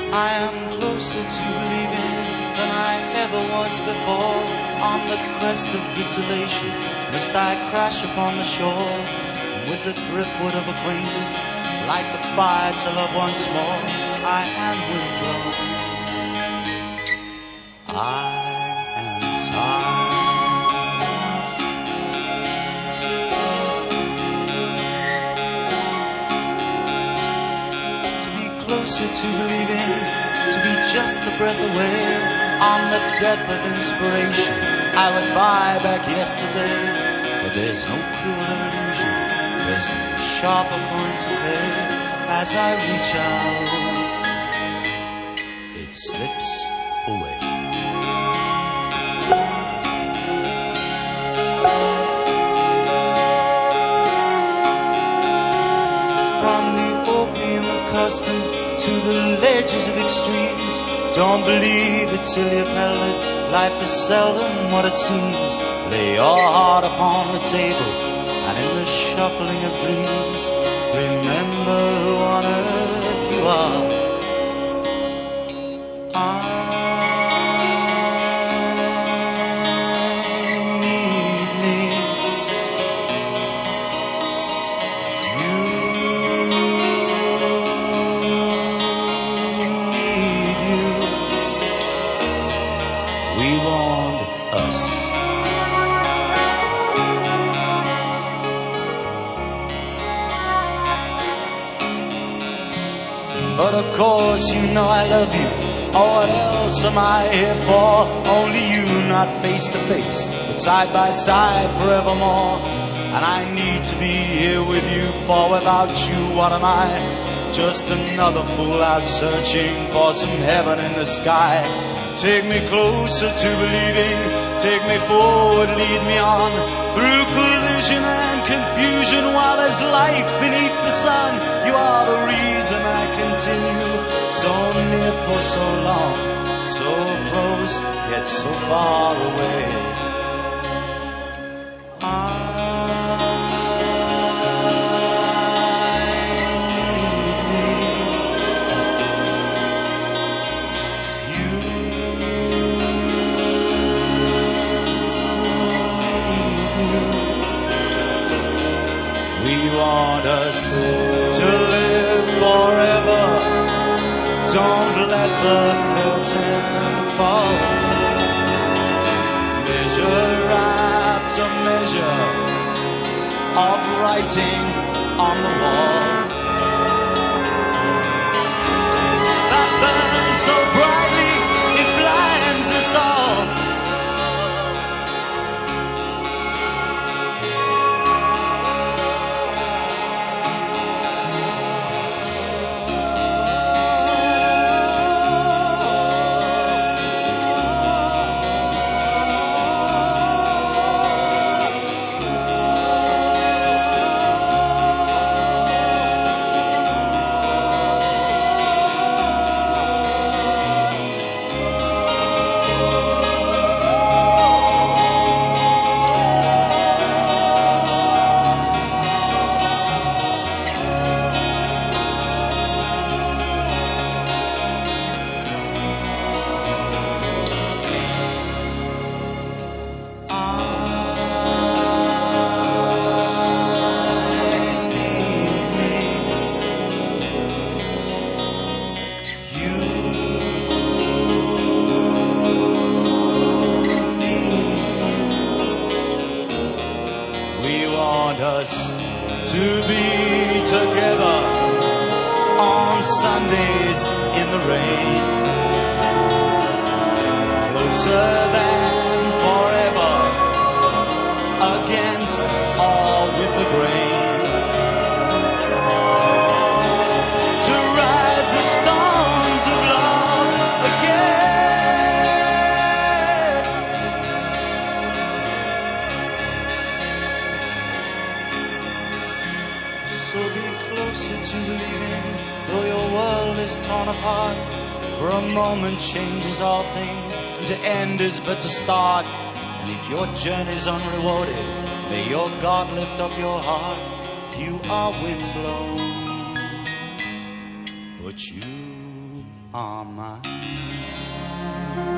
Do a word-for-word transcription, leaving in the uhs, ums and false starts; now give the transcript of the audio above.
I am closer to believing than I ever was before. On the crest of this elation must I crash upon the shore, with the driftwood of acquaintance, like the fire to love once more. I am windblown, I am tired. To be closer to believing, to be just a breath away, on the death of inspiration I would buy back yesterday. But there's no crueler illusion, there's no sharper point to play. As I reach out, it slips away. From the opium of custom to the ledges of extremes, don't believe it till you've held it. Life is seldom what it seems. Lay your heart upon the table, and in the shuffling of dreams, remember who on earth you are. I need me. You need you. We want us. But of course you know I love you. Oh, what else am I here for? Only you, not face to face, but side by side forevermore. And I need to be here with you, for without you, what am I? Just another fool out searching for some heaven in the sky. Take me closer to believing, take me forward, lead me on, through collision and confusion, while there's life beneath the sun. You are the reason I continue, so near for so long, so close yet so far away. I We want us to live forever. Don't let the curtain fall. Measure after measure of writing on the wall that burns so brightly it blinds us all. Us to be together on Sundays in the rain, closer than forever, against all with the grain, to ride the storms of love again. So be closer to believing, though your world is torn apart. For a moment changes all things, and to end is but to start. And if your journey's unrewarded, may your God lift up your heart. You are windblown, but you are mine.